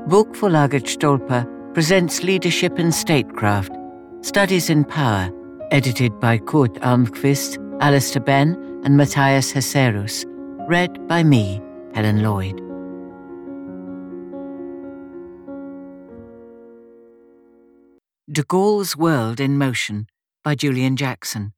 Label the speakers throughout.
Speaker 1: Bokförlaget Stolpa presents Leadership and Statecraft, Studies in Power, edited by Kurt Almqvist, Alistair Benn and Matthias Hesserus, read by me, Helen Lloyd. De Gaulle's World in Motion by Julian Jackson.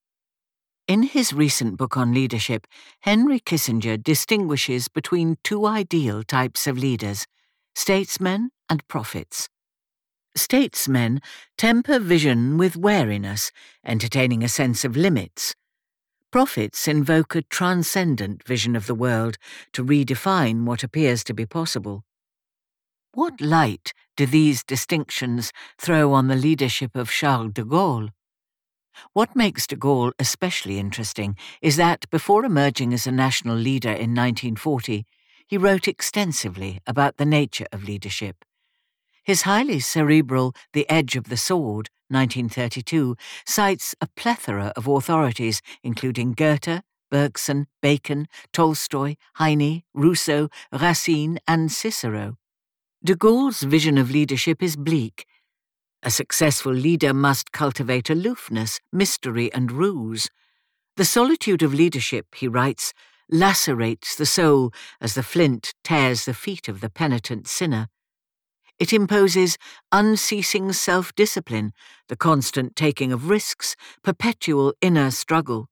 Speaker 1: In his recent book on leadership, Henry Kissinger distinguishes between two ideal types of leaders, statesmen and prophets. Statesmen temper vision with wariness, entertaining a sense of limits. Prophets invoke a transcendent vision of the world to redefine what appears to be possible. What light do these distinctions throw on the leadership of Charles de Gaulle? What makes de Gaulle especially interesting is that before emerging as a national leader in 1940, he wrote extensively about the nature of leadership. His highly cerebral The Edge of the Sword, 1932, cites a plethora of authorities including Goethe, Bergson, Bacon, Tolstoy, Heine, Rousseau, Racine and Cicero. De Gaulle's vision of leadership is bleak. A successful leader must cultivate aloofness, mystery and ruse. The solitude of leadership, he writes, lacerates the soul as the flint tears the feet of the penitent sinner. It imposes unceasing self-discipline, the constant taking of risks, perpetual inner struggle.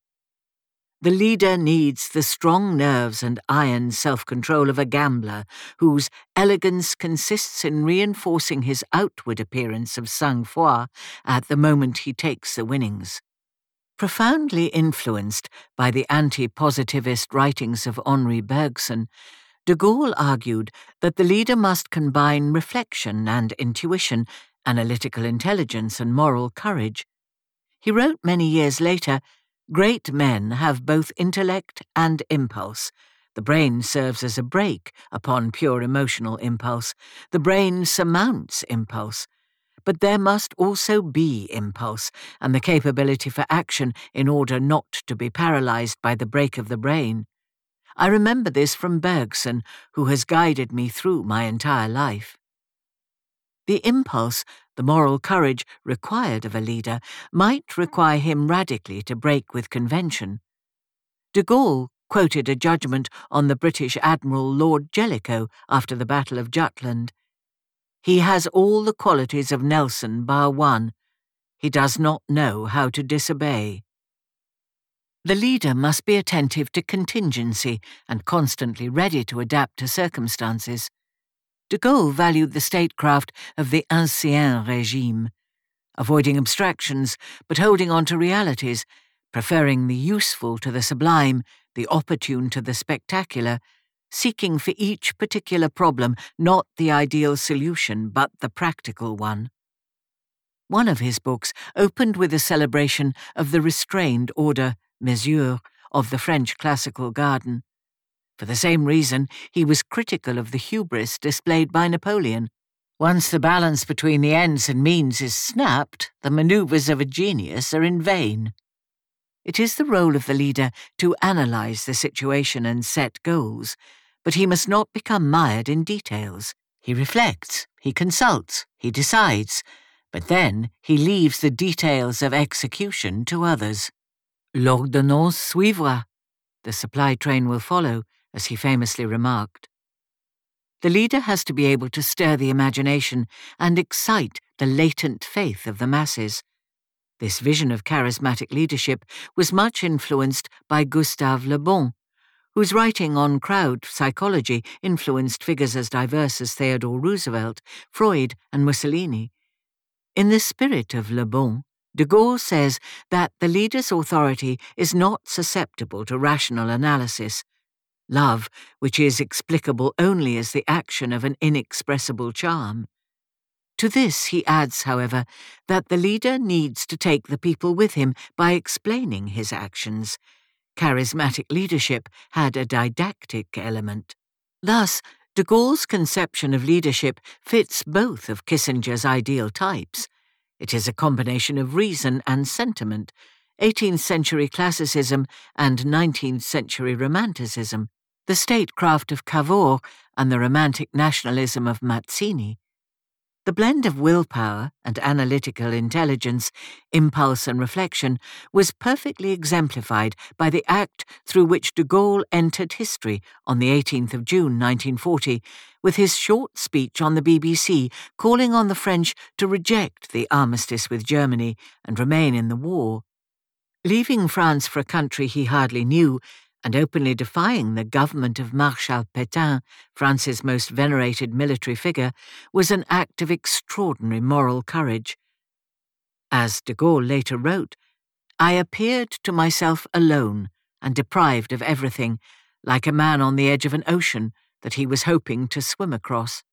Speaker 1: The leader needs the strong nerves and iron self-control of a gambler whose elegance consists in reinforcing his outward appearance of sang-froid at the moment he takes the winnings. Profoundly influenced by the anti-positivist writings of Henri Bergson, de Gaulle argued that the leader must combine reflection and intuition, analytical intelligence and moral courage. He wrote many years later, "Great men have both intellect and impulse. The brain serves as a brake upon pure emotional impulse. The brain surmounts impulse. But there must also be impulse and the capability for action in order not to be paralyzed by the brake of the brain. I remember this from Bergson, who has guided me through my entire life." The impulse, the moral courage required of a leader might require him radically to break with convention. De Gaulle quoted a judgment on the British Admiral Lord Jellicoe after the Battle of Jutland. "He has all the qualities of Nelson bar one. He does not know how to disobey." The leader must be attentive to contingency and constantly ready to adapt to circumstances. De Gaulle valued the statecraft of the Ancien Régime, avoiding abstractions but holding on to realities, preferring the useful to the sublime, the opportune to the spectacular, seeking for each particular problem not the ideal solution but the practical one. One of his books opened with a celebration of the restrained order, mesure, of the French classical garden. For the same reason, he was critical of the hubris displayed by Napoleon. Once the balance between the ends and means is snapped, the manoeuvres of a genius are in vain. It is the role of the leader to analyze the situation and set goals, but he must not become mired in details. He reflects, he consults, he decides, but then he leaves the details of execution to others. L'ordonnance suivra. The supply train will follow, as he famously remarked. The leader has to be able to stir the imagination and excite the latent faith of the masses. This vision of charismatic leadership was much influenced by Gustave Le Bon, whose writing on crowd psychology influenced figures as diverse as Theodore Roosevelt, Freud, and Mussolini. In the spirit of Le Bon, de Gaulle says that the leader's authority is not susceptible to rational analysis. Love, which is explicable only as the action of an inexpressible charm. To this he adds, however, that the leader needs to take the people with him by explaining his actions. Charismatic leadership had a didactic element. Thus, de Gaulle's conception of leadership fits both of Kissinger's ideal types. It is a combination of reason and sentiment, 18th century classicism and 19th century romanticism. the statecraft of Cavour and the romantic nationalism of Mazzini. The blend of willpower and analytical intelligence, impulse and reflection was perfectly exemplified by the act through which de Gaulle entered history on the 18th of June 1940 with his short speech on the BBC calling on the French to reject the armistice with Germany and remain in the war. Leaving France for a country he hardly knew, and openly defying the government of Marshal Pétain, France's most venerated military figure, was an act of extraordinary moral courage. As de Gaulle later wrote, "I appeared to myself alone and deprived of everything, like a man on the edge of an ocean that he was hoping to swim across."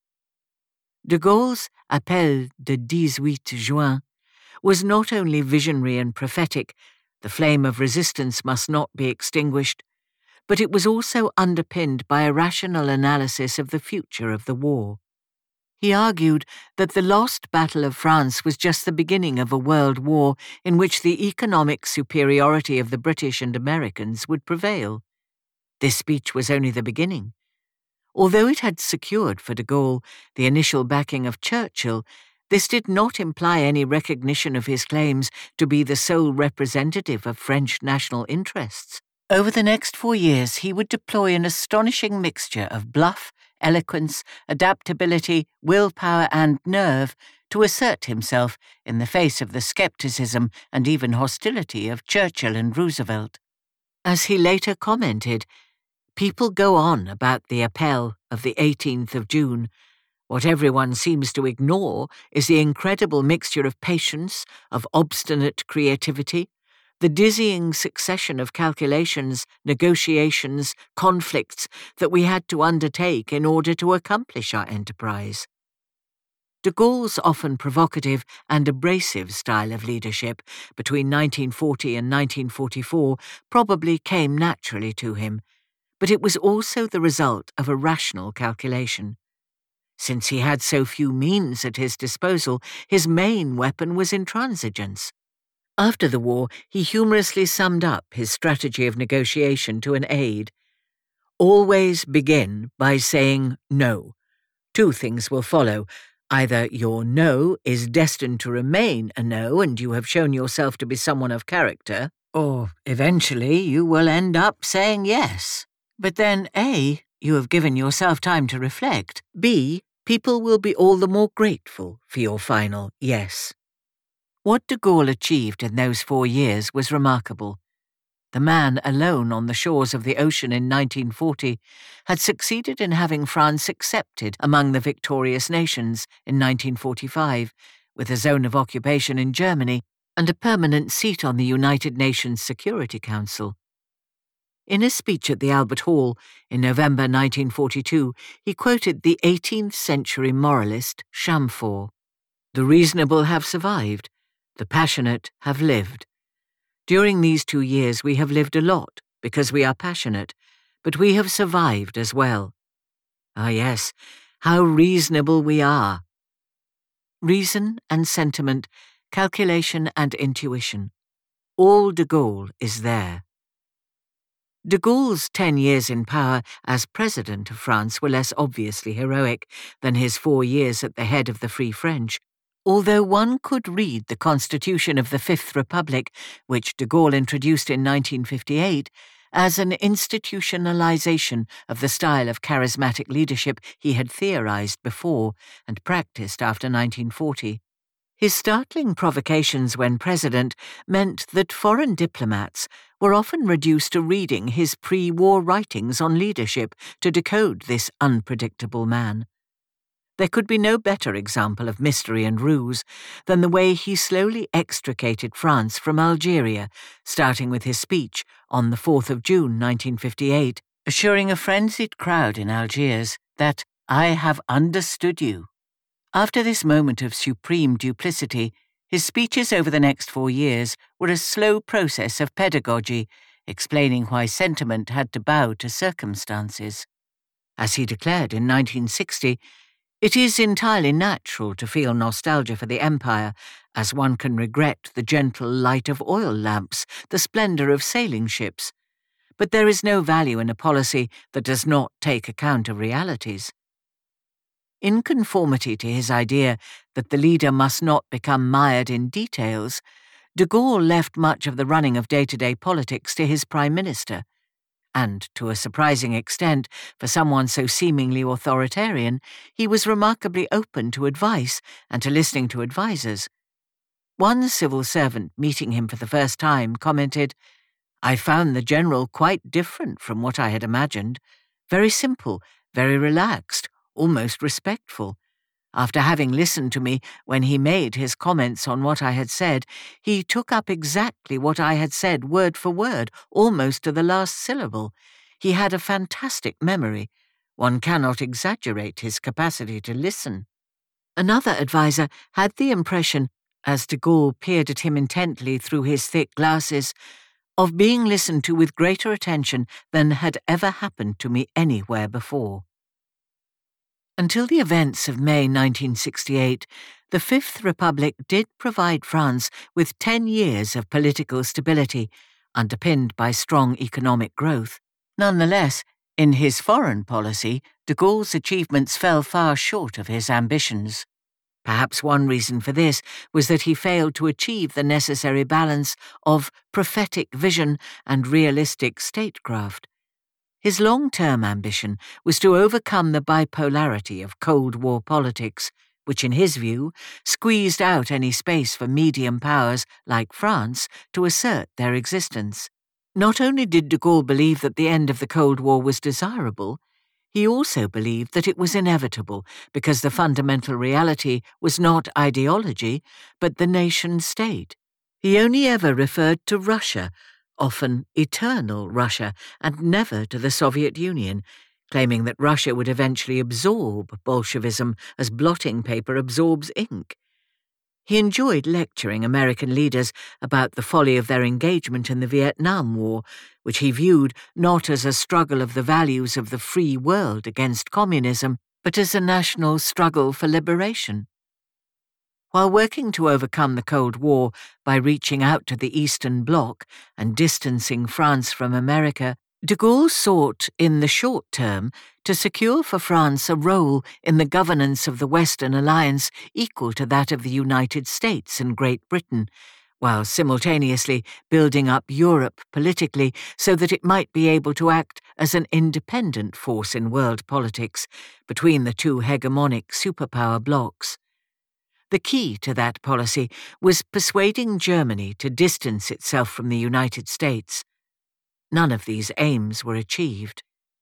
Speaker 1: De Gaulle's Appel de 18 Juin was not only visionary and prophetic, the flame of resistance must not be extinguished, but it was also underpinned by a rational analysis of the future of the war. He argued that the lost Battle of France was just the beginning of a world war in which the economic superiority of the British and Americans would prevail. This speech was only the beginning. Although it had secured for de Gaulle the initial backing of Churchill, this did not imply any recognition of his claims to be the sole representative of French national interests. Over the next 4 years, he would deploy an astonishing mixture of bluff, eloquence, adaptability, willpower, and nerve to assert himself in the face of the skepticism and even hostility of Churchill and Roosevelt. As he later commented, "People go on about the Appel of the 18th of June. What everyone seems to ignore is the incredible mixture of patience, of obstinate creativity, the dizzying succession of calculations, negotiations, conflicts that we had to undertake in order to accomplish our enterprise." De Gaulle's often provocative and abrasive style of leadership between 1940 and 1944 probably came naturally to him, but it was also the result of a rational calculation. Since he had so few means at his disposal, his main weapon was intransigence. After the war, he humorously summed up his strategy of negotiation to an aide. "Always begin by saying no. 2 things will follow. Either your no is destined to remain a no and you have shown yourself to be someone of character, or eventually you will end up saying yes. But then A, you have given yourself time to reflect. B, people will be all the more grateful for your final yes." What de Gaulle achieved in those 4 years was remarkable. The man alone on the shores of the ocean in 1940 had succeeded in having France accepted among the victorious nations in 1945, with a zone of occupation in Germany and a permanent seat on the United Nations Security Council. In a speech at the Albert Hall in November 1942, he quoted the 18th century moralist Chamfort. "The reasonable have survived. The passionate have lived. During these 2 years we have lived a lot because we are passionate, but we have survived as well. Ah yes, how reasonable we are." Reason and sentiment, calculation and intuition. All de Gaulle is there. De Gaulle's 10 years in power as President of France were less obviously heroic than his 4 years at the head of the Free French. Although one could read the Constitution of the Fifth Republic, which de Gaulle introduced in 1958, as an institutionalization of the style of charismatic leadership he had theorized before and practiced after 1940. His startling provocations when president meant that foreign diplomats were often reduced to reading his pre-war writings on leadership to decode this unpredictable man. There could be no better example of mystery and ruse than the way he slowly extricated France from Algeria, starting with his speech on the 4th of June 1958, assuring a frenzied crowd in Algiers that "I have understood you." After this moment of supreme duplicity, his speeches over the next 4 years were a slow process of pedagogy, explaining why sentiment had to bow to circumstances. As he declared in 1960, "It is entirely natural to feel nostalgia for the empire, as one can regret the gentle light of oil lamps, the splendor of sailing ships. but there is no value in a policy that does not take account of realities. In conformity to his idea that the leader must not become mired in details, de Gaulle left much of the running of day-to-day politics to his Prime Minister, and, to a surprising extent, for someone so seemingly authoritarian, he was remarkably open to advice and to listening to advisers. One civil servant, meeting him for the first time, commented, "I found the general quite different from what I had imagined. Very simple, very relaxed, almost respectful. After having listened to me when he made his comments on what I had said, he took up exactly what I had said word for word, almost to the last syllable. He had a fantastic memory. One cannot exaggerate his capacity to listen." Another adviser had the impression, as de Gaulle peered at him intently through his thick glasses, of being listened to with greater attention than had ever happened to me anywhere before. Until the events of May 1968, the Fifth Republic did provide France with 10 years of political stability, underpinned by strong economic growth. Nonetheless, in his foreign policy, de Gaulle's achievements fell far short of his ambitions. Perhaps one reason for this was that he failed to achieve the necessary balance of prophetic vision and realistic statecraft. His long-term ambition was to overcome the bipolarity of Cold War politics, which in his view squeezed out any space for medium powers like France to assert their existence. Not only did de Gaulle believe that the end of the Cold War was desirable, he also believed that it was inevitable because the fundamental reality was not ideology, but the nation-state. He only ever referred to Russia, often eternal Russia, and never to the Soviet Union, claiming that Russia would eventually absorb Bolshevism as blotting paper absorbs ink. He enjoyed lecturing American leaders about the folly of their engagement in the Vietnam War, which he viewed not as a struggle of the values of the free world against communism, but as a national struggle for liberation. While working to overcome the Cold War by reaching out to the Eastern Bloc and distancing France from America, de Gaulle sought, in the short term, to secure for France a role in the governance of the Western Alliance equal to that of the United States and Great Britain, while simultaneously building up Europe politically so that it might be able to act as an independent force in world politics between the two hegemonic superpower blocs. The key to that policy was persuading Germany to distance itself from the United States. None of these aims were achieved.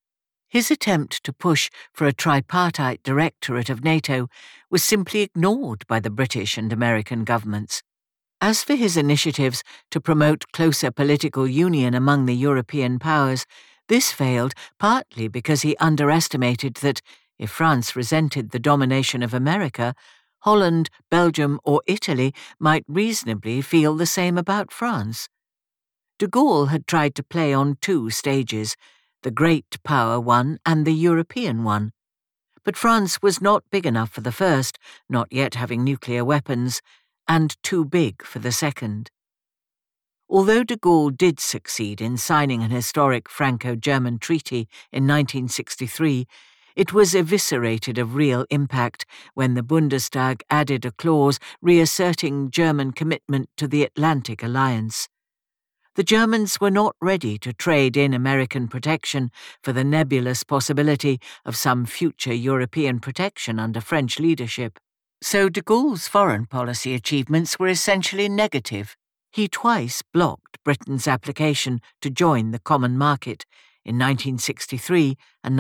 Speaker 1: His attempt to push for a tripartite directorate of NATO was simply ignored by the British and American governments. As for his initiatives to promote closer political union among the European powers, this failed partly because he underestimated that, if France resented the domination of America, Holland, Belgium, or Italy might reasonably feel the same about France. De Gaulle had tried to play on two stages, the great power one and the European one. But France was not big enough for the first, not yet having nuclear weapons, and too big for the second. Although de Gaulle did succeed in signing an historic Franco-German treaty in 1963, it was eviscerated of real impact when the Bundestag added a clause reasserting German commitment to the Atlantic Alliance. The Germans were not ready to trade in American protection for the nebulous possibility of some future European protection under French leadership. So de Gaulle's foreign policy achievements were essentially negative. He twice blocked Britain's application to join the common market, in 1963 and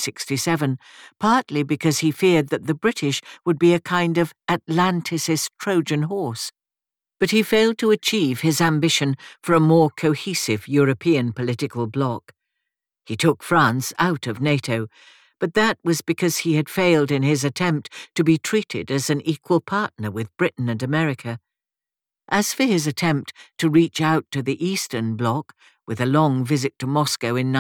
Speaker 1: 1967, partly because he feared that the British would be a kind of Atlanticist Trojan horse. But he failed to achieve his ambition for a more cohesive European political bloc. He took France out of NATO, but that was because he had failed in his attempt to be treated as an equal partner with Britain and America. As for his attempt to reach out to the Eastern Bloc, with a long visit to Moscow in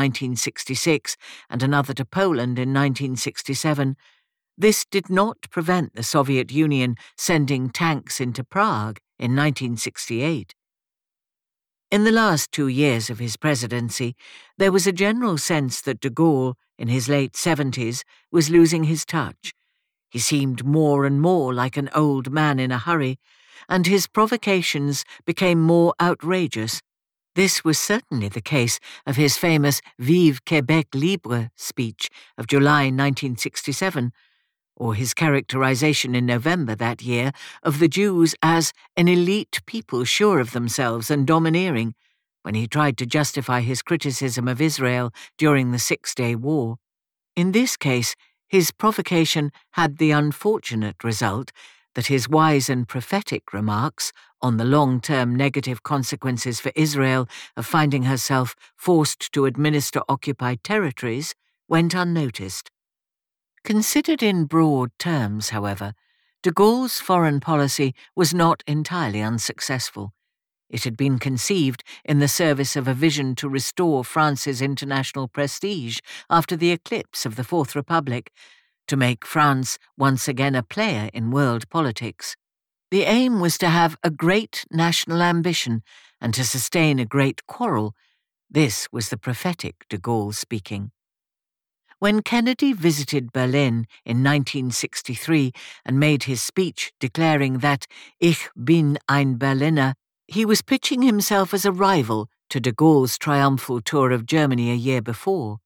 Speaker 1: 1966 and another to Poland in 1967, this did not prevent the Soviet Union sending tanks into Prague in 1968. In the last 2 years of his presidency, there was a general sense that de Gaulle, in his late 70s, was losing his touch. He seemed more and more like an old man in a hurry, and his provocations became more outrageous. This was certainly the case of his famous Vive Québec Libre speech of July 1967, or his characterization in November that year of the Jews as an elite people sure of themselves and domineering, when he tried to justify his criticism of Israel during the Six-Day War. In this case, his provocation had the unfortunate result that his wise and prophetic remarks on the long-term negative consequences for Israel of finding herself forced to administer occupied territories went unnoticed. Considered in broad terms, however, de Gaulle's foreign policy was not entirely unsuccessful. It had been conceived in the service of a vision to restore France's international prestige after the eclipse of the Fourth Republic, to make France once again a player in world politics. The aim was to have a great national ambition and to sustain a great quarrel. This was the prophetic de Gaulle speaking. When Kennedy visited Berlin in 1963 and made his speech declaring that Ich bin ein Berliner, he was pitching himself as a rival to de Gaulle's triumphal tour of Germany a year before.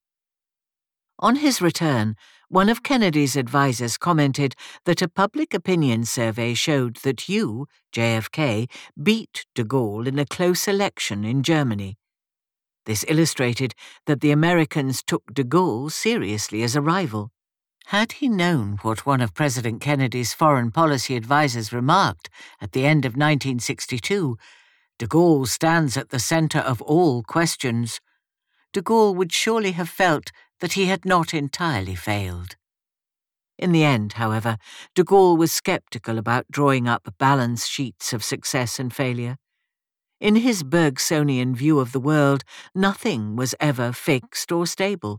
Speaker 1: On his return, one of Kennedy's advisers commented that a public opinion survey showed that you, JFK, beat de Gaulle in a close election in Germany. This illustrated that the Americans took de Gaulle seriously as a rival. Had he known what one of President Kennedy's foreign policy advisers remarked at the end of 1962, de Gaulle stands at the center of all questions, de Gaulle would surely have felt that he had not entirely failed. In the end, however, de Gaulle was sceptical about drawing up balance sheets of success and failure. In his Bergsonian view of the world, nothing was ever fixed or stable.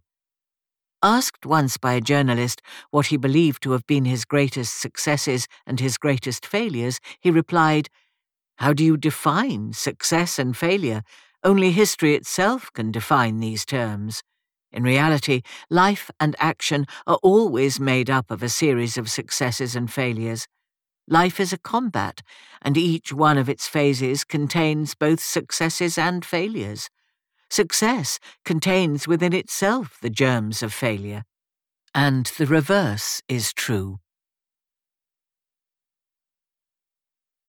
Speaker 1: Asked once by a journalist what he believed to have been his greatest successes and his greatest failures, he replied, "How do you define success and failure? Only history itself can define these terms. In reality, life and action are always made up of a series of successes and failures. Life is a combat, and each one of its phases contains both successes and failures. Success contains within itself the germs of failure. And the reverse is true.